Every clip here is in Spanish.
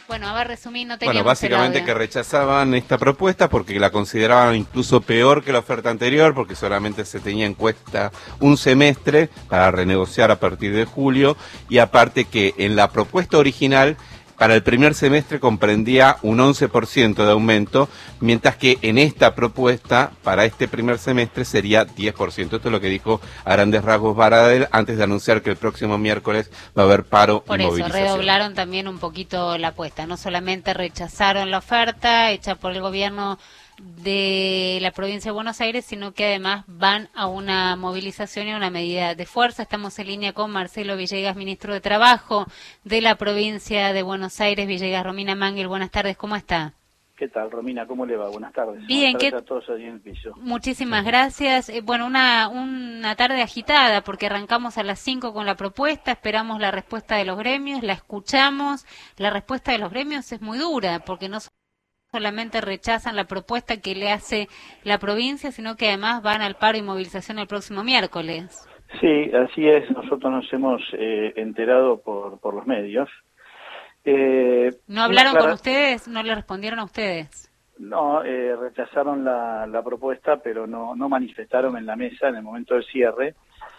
Bueno, a ver, resumí, no Bueno, teníamos básicamente el que audio. rechazaban esta propuesta porque la consideraban incluso peor que la oferta anterior, porque solamente se tenía en cuenta un semestre para renegociar a partir de julio, y aparte que en la propuesta original para el primer semestre comprendía un 11% de aumento, mientras que en esta propuesta para este primer semestre sería 10%. Esto es lo que dijo a grandes rasgos Baradel antes de anunciar que el próximo miércoles va a haber paro Por y eso, movilización. redoblaron también un poquito la apuesta. No solamente rechazaron la oferta hecha por el gobierno de la provincia de Buenos Aires, sino que además van a una movilización y a una medida de fuerza. Estamos en línea con Marcelo Villegas, ministro de Trabajo de la provincia de Buenos Aires. Villegas, Romina Mangel, buenas tardes, ¿cómo está? ¿Qué tal, Romina? ¿Cómo le va? Buenas tardes. Bien, Buenas tardes a todos allí en el piso. Muchísimas gracias. Bueno, una tarde agitada porque arrancamos a las 5 con la propuesta, esperamos la respuesta de los gremios, la escuchamos. La respuesta de los gremios es muy dura porque no solamente rechazan la propuesta que le hace la provincia, sino que además van al paro y movilización el próximo miércoles. Sí, así es. Nosotros nos hemos enterado por los medios. ¿No hablaron con ustedes? ¿No le respondieron a ustedes? No, rechazaron la propuesta, pero no manifestaron en la mesa, en el momento del cierre,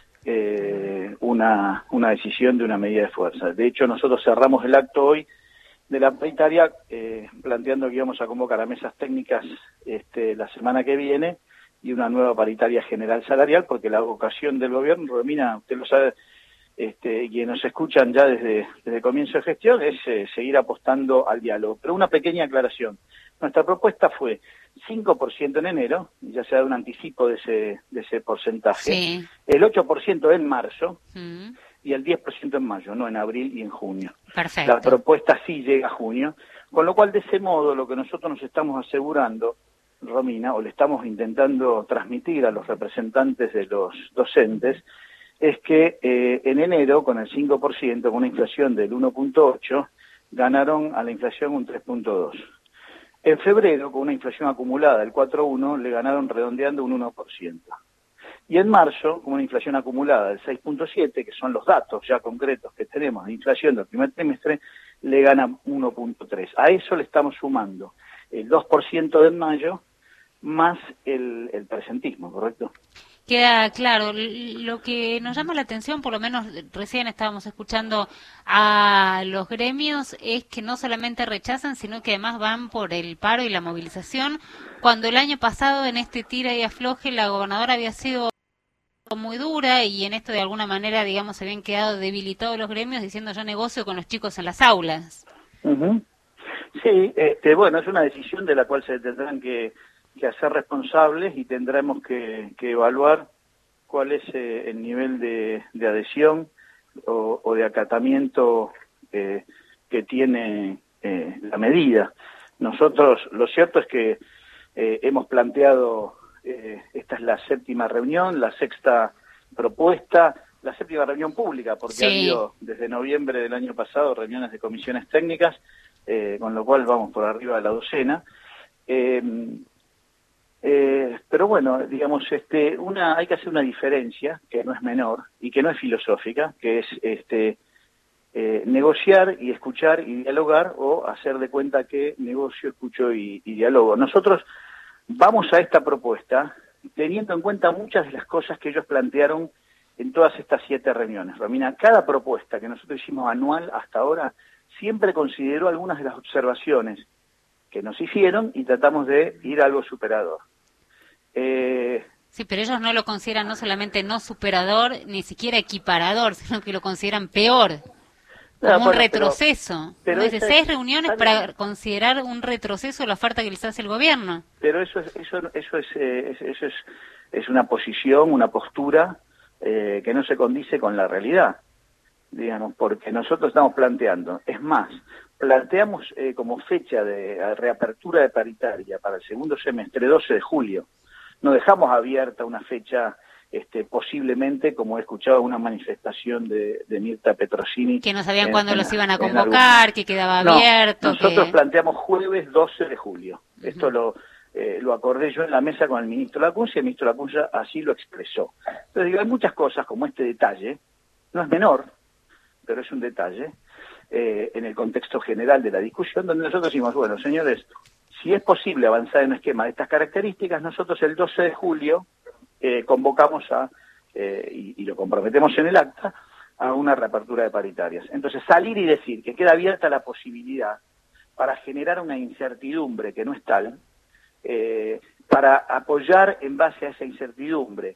una decisión de una medida de fuerza. De hecho, nosotros cerramos el acto hoy de la paritaria planteando que íbamos a convocar a mesas técnicas la semana que viene y una nueva paritaria general salarial, porque la vocación del gobierno, Romina, usted lo sabe, quienes nos escuchan ya desde el comienzo de gestión, es seguir apostando al diálogo. Pero una pequeña aclaración. Nuestra propuesta fue 5% en enero, ya se da un anticipo de ese porcentaje, sí. El 8% en marzo y el 10% en mayo, no en abril y en junio. Perfecto. La propuesta sí llega a junio, con lo cual de ese modo lo que nosotros nos estamos asegurando, Romina, o le estamos intentando transmitir a los representantes de los docentes, es que en enero, con el 5%, con una inflación del 1.8, ganaron a la inflación un 3.2. En febrero, con una inflación acumulada del 4.1, le ganaron redondeando un 1%. Y en marzo, con una inflación acumulada del 6.7, que son los datos ya concretos que tenemos de inflación del primer trimestre, le ganan 1.3. A eso le estamos sumando el 2% de mayo más el presentismo, ¿correcto? Queda claro. Lo que nos llama la atención, por lo menos recién estábamos escuchando a los gremios, es que no solamente rechazan, sino que además van por el paro y la movilización, cuando el año pasado en este tira y afloje la gobernadora había sido muy dura y en esto de alguna manera, digamos, se habían quedado debilitados los gremios diciendo yo negocio con los chicos en las aulas. Uh-huh. Sí, bueno, es una decisión de la cual se tendrán que hacer responsables y tendremos que evaluar cuál es el nivel de adhesión o de acatamiento que tiene la medida. Nosotros, lo cierto es que hemos planteado, esta es la séptima reunión, la sexta propuesta, la séptima reunión pública, porque sí. Ha habido desde noviembre del año pasado reuniones de comisiones técnicas, con lo cual vamos por arriba de la docena. Pero bueno, digamos, hay que hacer una diferencia que no es menor y que no es filosófica, que es negociar y escuchar y dialogar, o hacer de cuenta que negocio, escucho y dialogo. Nosotros vamos a esta propuesta teniendo en cuenta muchas de las cosas que ellos plantearon en todas estas 7 reuniones. Romina, cada propuesta que nosotros hicimos anual hasta ahora siempre consideró algunas de las observaciones que nos hicieron y tratamos de ir a algo superador. Sí, pero ellos no lo consideran no solamente no superador, ni siquiera equiparador, sino que lo consideran peor, como un retroceso. Pero 6 reuniones para considerar un retroceso la oferta que les hace el gobierno. Pero eso es una posición, una postura que no se condice con la realidad, digamos, porque nosotros estamos planteando, es más, planteamos como fecha de reapertura de paritaria para el segundo semestre 12 de julio. No dejamos abierta una fecha, posiblemente, como he escuchado una manifestación de Mirta Petrosini. Que no sabían cuándo los iban a convocar, que quedaba abierto. Nosotros planteamos jueves 12 de julio. Esto lo acordé yo en la mesa con el ministro Lacunza, y el ministro Lacunza así lo expresó. Entonces digo, hay muchas cosas como este detalle, no es menor, pero es un detalle, en el contexto general de la discusión, donde nosotros decimos, bueno, señores, si es posible avanzar en un esquema de estas características, nosotros el 12 de julio convocamos y lo comprometemos en el acta, a una reapertura de paritarias. Entonces, salir y decir que queda abierta la posibilidad para generar una incertidumbre que no es tal, para apoyar en base a esa incertidumbre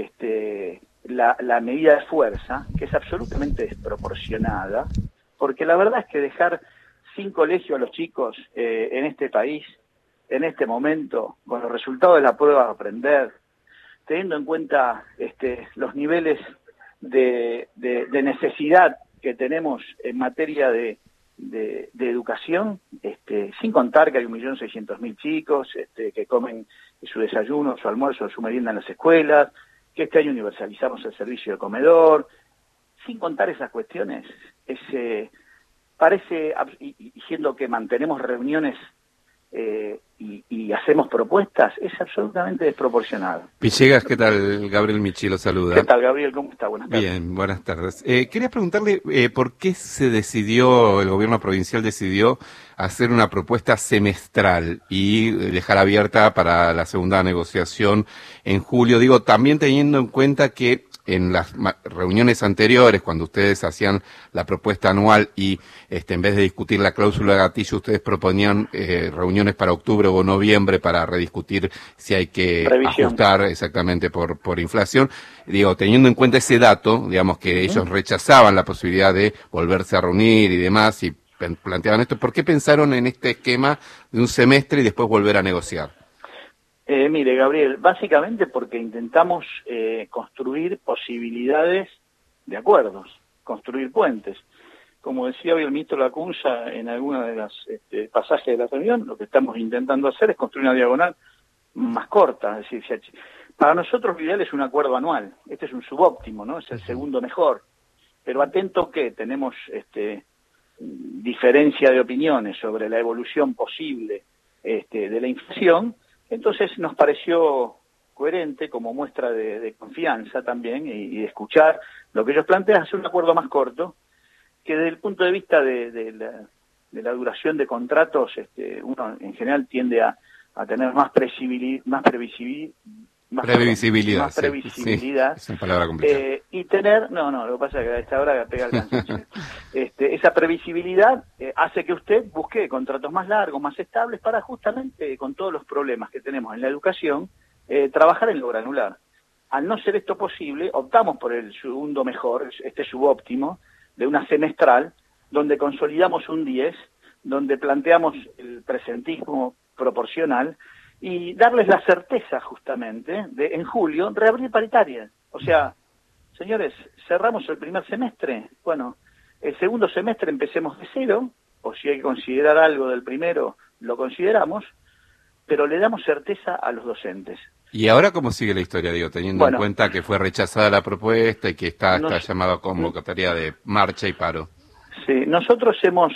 la medida de fuerza, que es absolutamente desproporcionada, porque la verdad es que dejar sin colegio a los chicos en este país, en este momento, con los resultados de la prueba a aprender, teniendo en cuenta los niveles de necesidad que tenemos en materia de educación, sin contar que hay 1.600.000 chicos que comen su desayuno, su almuerzo, su merienda en las escuelas, que este año universalizamos el servicio de comedor, sin contar esas cuestiones, parece, y siendo que mantenemos reuniones y hacemos propuestas, es absolutamente desproporcionado. Villegas, ¿qué tal? Gabriel Michi lo saluda. ¿Qué tal, Gabriel? ¿Cómo está? Buenas tardes. Bien, buenas tardes. Quería preguntarle por qué el gobierno provincial decidió hacer una propuesta semestral y dejar abierta para la segunda negociación en julio. Digo, también teniendo en cuenta que en las reuniones anteriores, cuando ustedes hacían la propuesta anual y en vez de discutir la cláusula de gatillo, ustedes proponían reuniones para octubre o noviembre para rediscutir si hay que ajustar exactamente por inflación. Digo, teniendo en cuenta ese dato, digamos que ellos rechazaban la posibilidad de volverse a reunir y demás, y planteaban esto, ¿por qué pensaron en este esquema de un semestre y después volver a negociar? Mire, Gabriel, básicamente porque intentamos construir posibilidades de acuerdos, construir puentes. Como decía hoy el ministro Lacunza en alguna de las pasajes de la reunión, lo que estamos intentando hacer es construir una diagonal más corta. Es decir, para nosotros lo ideal es un acuerdo anual. Este es un subóptimo, ¿no? Es el segundo mejor. Pero atento que tenemos diferencia de opiniones sobre la evolución posible de la inflación. Entonces nos pareció coherente, como muestra de confianza también, y de escuchar lo que ellos plantean, hacer un acuerdo más corto, que desde el punto de vista de la duración de contratos, uno en general tiende a tener más previsibilidad. Sí, es una palabra complicada. Y tener, lo que pasa es que a esta hora pega el cansancio. Esa previsibilidad hace que usted busque contratos más largos, más estables, para justamente, con todos los problemas que tenemos en la educación, trabajar en lo granular. Al no ser esto posible, optamos por el segundo mejor, subóptimo, de una semestral, donde consolidamos un 10, donde planteamos el presentismo proporcional, y darles la certeza justamente de en julio reabrir paritarias. O sea, señores, cerramos el primer semestre, bueno, el segundo semestre empecemos de cero, o si hay que considerar algo del primero, lo consideramos, pero le damos certeza a los docentes. ¿Y ahora cómo sigue la historia, digo, teniendo en cuenta que fue rechazada la propuesta y que está llamada convocatoria de marcha y paro? Sí, nosotros hemos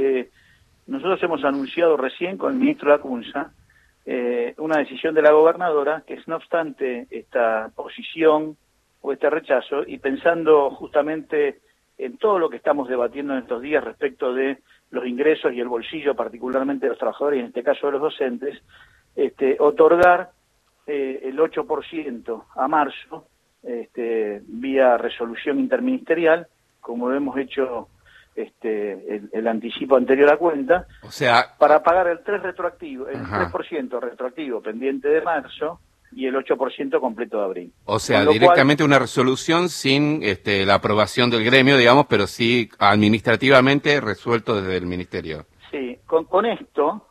anunciado recién con el ministro Lacunza una decisión de la gobernadora, que es no obstante esta posición o este rechazo, y pensando justamente en todo lo que estamos debatiendo en estos días respecto de los ingresos y el bolsillo, particularmente de los trabajadores, y en este caso de los docentes, otorgar el 8% a marzo, vía resolución interministerial, como lo hemos hecho el anticipo anterior a cuenta, o sea, para pagar el 3% retroactivo pendiente de marzo y el 8% completo de abril. O sea, directamente una resolución sin la aprobación del gremio, digamos, pero sí administrativamente resuelto desde el ministerio. Sí, con esto,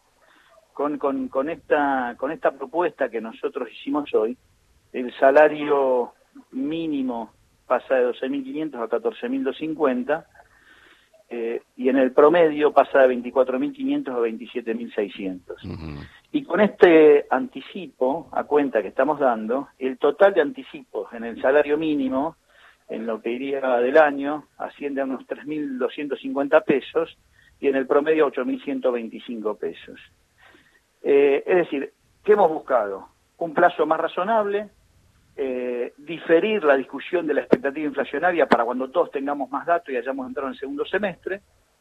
con esta propuesta que nosotros hicimos hoy, el salario mínimo pasa de 12.500 a 14.250, y en el promedio pasa de 24.500 a 27.600. Y con este anticipo a cuenta que estamos dando, el total de anticipos en el salario mínimo, en lo que iría del año, asciende a unos 3.250 pesos y en el promedio a 8.125 pesos. Es decir, ¿qué hemos buscado? Un plazo más razonable, diferir la discusión de la expectativa inflacionaria para cuando todos tengamos más datos y hayamos entrado en el segundo semestre,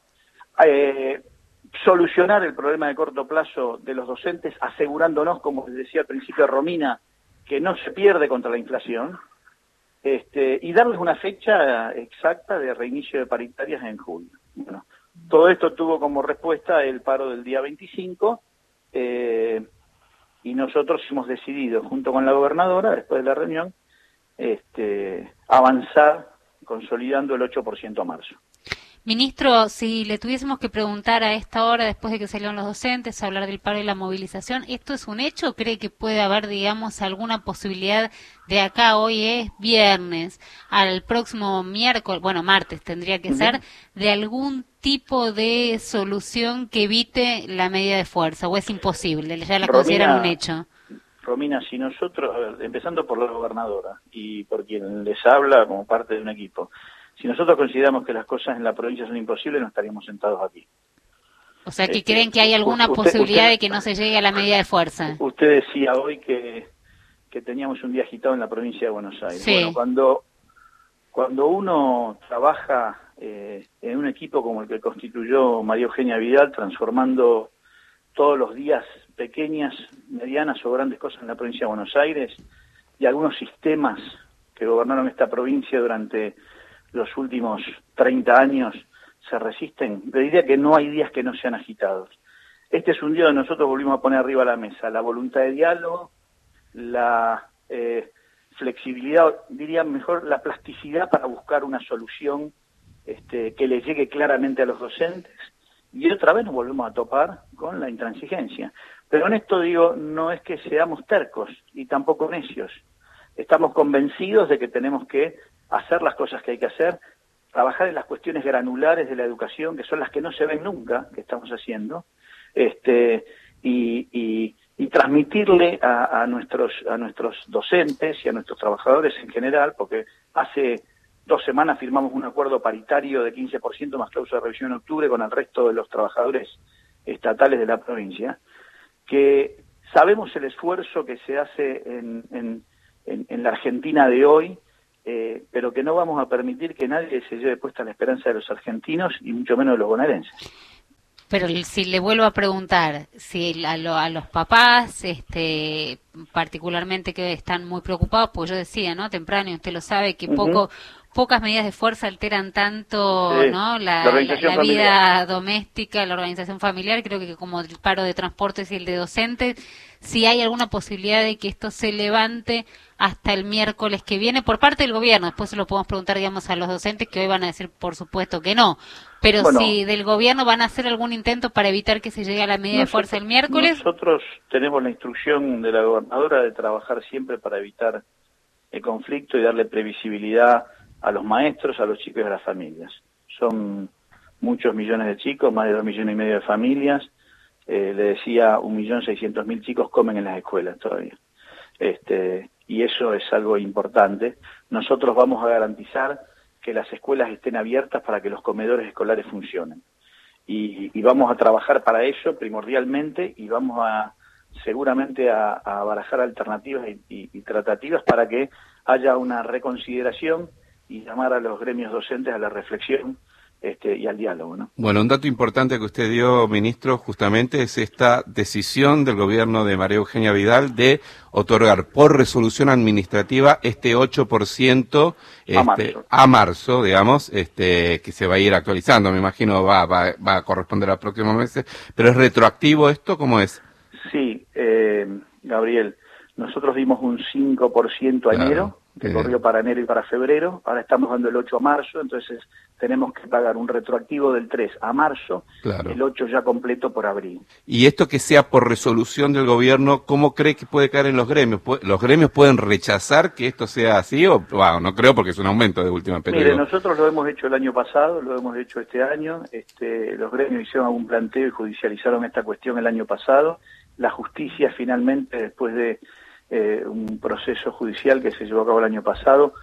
solucionar el problema de corto plazo de los docentes, asegurándonos, como les decía al principio Romina, que no se pierde contra la inflación, y darles una fecha exacta de reinicio de paritarias en julio. Bueno, todo esto tuvo como respuesta el paro del día 25, y nosotros hemos decidido, junto con la gobernadora, después de la reunión, avanzar consolidando el 8% a marzo. Ministro, si le tuviésemos que preguntar a esta hora, después de que salieron los docentes, a hablar del paro y la movilización, ¿esto es un hecho o cree que puede haber, digamos, alguna posibilidad de acá, hoy es viernes, al próximo miércoles, bueno, martes tendría que ser, de algún tipo de solución que evite la medida de fuerza, o es imposible, ya la consideran un hecho? Romina, si nosotros, empezando por la gobernadora y por quien les habla como parte de un equipo, si nosotros consideramos que las cosas en la provincia son imposibles, no estaríamos sentados aquí. O sea, que creen que hay alguna posibilidad de que no se llegue a la medida de fuerza. Usted decía hoy que teníamos un día agitado en la provincia de Buenos Aires. Sí. Bueno, cuando uno trabaja en un equipo como el que constituyó María Eugenia Vidal, transformando todos los días pequeñas, medianas o grandes cosas en la provincia de Buenos Aires, y algunos sistemas que gobernaron esta provincia durante los últimos 30 años se resisten, le diría que no hay días que no sean agitados. Este es un día donde nosotros volvimos a poner arriba de la mesa la voluntad de diálogo, la flexibilidad, diría mejor la plasticidad para buscar una solución que le llegue claramente a los docentes, y otra vez nos volvemos a topar con la intransigencia. Pero en esto digo, no es que seamos tercos y tampoco necios. Estamos convencidos de que tenemos que hacer las cosas que hay que hacer, trabajar en las cuestiones granulares de la educación, que son las que no se ven nunca, que estamos haciendo, y transmitirle a nuestros docentes y a nuestros trabajadores en general, porque hace 2 semanas firmamos un acuerdo paritario de 15% más cláusula de revisión en octubre con el resto de los trabajadores estatales de la provincia, que sabemos el esfuerzo que se hace en la Argentina de hoy, pero que no vamos a permitir que nadie se lleve puesta la esperanza de los argentinos y mucho menos de los bonaerenses. Pero si le vuelvo a preguntar, si a los papás, particularmente que están muy preocupados, pues yo decía, ¿no? Temprano, y usted lo sabe, que pocas medidas de fuerza alteran tanto, sí, ¿no? La vida doméstica, la organización familiar, creo que como el paro de transportes y el de docentes, si hay alguna posibilidad de que esto se levante hasta el miércoles que viene por parte del gobierno. Después se lo podemos preguntar, digamos, a los docentes, que hoy van a decir, por supuesto, que no. Pero bueno, si del gobierno van a hacer algún intento para evitar que se llegue a la medida de fuerza el miércoles. Nosotros tenemos la instrucción de la gobernadora de trabajar siempre para evitar el conflicto y darle previsibilidad a los maestros, a los chicos y a las familias. Son muchos millones de chicos, más de 2,5 millones de familias. Le decía, 1.600.000 chicos comen en las escuelas todavía. Y eso es algo importante. Nosotros vamos a garantizar que las escuelas estén abiertas para que los comedores escolares funcionen. Y vamos a trabajar para eso primordialmente, y vamos a seguramente a barajar alternativas y tratativas para que haya una reconsideración y llamar a los gremios docentes a la reflexión y al diálogo, ¿no? Bueno, un dato importante que usted dio, ministro, justamente es esta decisión del gobierno de María Eugenia Vidal de otorgar por resolución administrativa este 8% a marzo, digamos, que se va a ir actualizando, me imagino va a corresponder a los próximos meses, pero ¿es retroactivo esto? ¿Cómo es? Sí, Gabriel, nosotros dimos un 5% a enero, que corrió para enero y para febrero, ahora estamos dando el 8 a marzo, entonces tenemos que pagar un retroactivo del 3 a marzo, el 8 ya completo por abril. Y esto que sea por resolución del gobierno, ¿cómo cree que puede caer en los gremios? ¿Los gremios pueden rechazar que esto sea así? O no creo, porque es un aumento de última periodo. Mire, nosotros lo hemos hecho el año pasado, lo hemos hecho este año, los gremios hicieron algún planteo y judicializaron esta cuestión el año pasado. La justicia finalmente, después de un proceso judicial que se llevó a cabo el año pasado,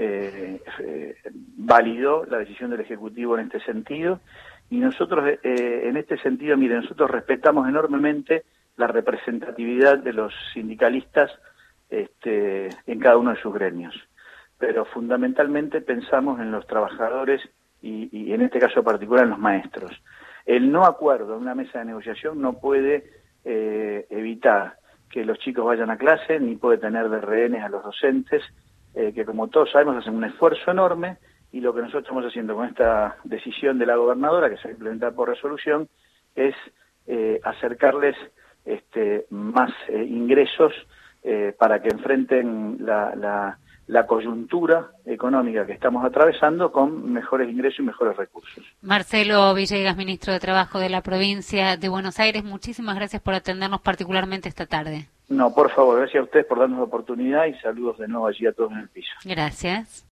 validó la decisión del Ejecutivo en este sentido, y nosotros en este sentido, mire, nosotros respetamos enormemente la representatividad de los sindicalistas en cada uno de sus gremios. Pero fundamentalmente pensamos en los trabajadores y en este caso particular en los maestros. El no acuerdo en una mesa de negociación no puede evitar que los chicos vayan a clase, ni puede tener de rehenes a los docentes, que como todos sabemos hacen un esfuerzo enorme, y lo que nosotros estamos haciendo con esta decisión de la gobernadora, que se va a implementar por resolución, es acercarles más ingresos para que enfrenten la coyuntura económica que estamos atravesando con mejores ingresos y mejores recursos. Marcelo Villegas, ministro de Trabajo de la provincia de Buenos Aires, muchísimas gracias por atendernos particularmente esta tarde. No, por favor, gracias a ustedes por darnos la oportunidad y saludos de nuevo allí a todos en el piso. Gracias.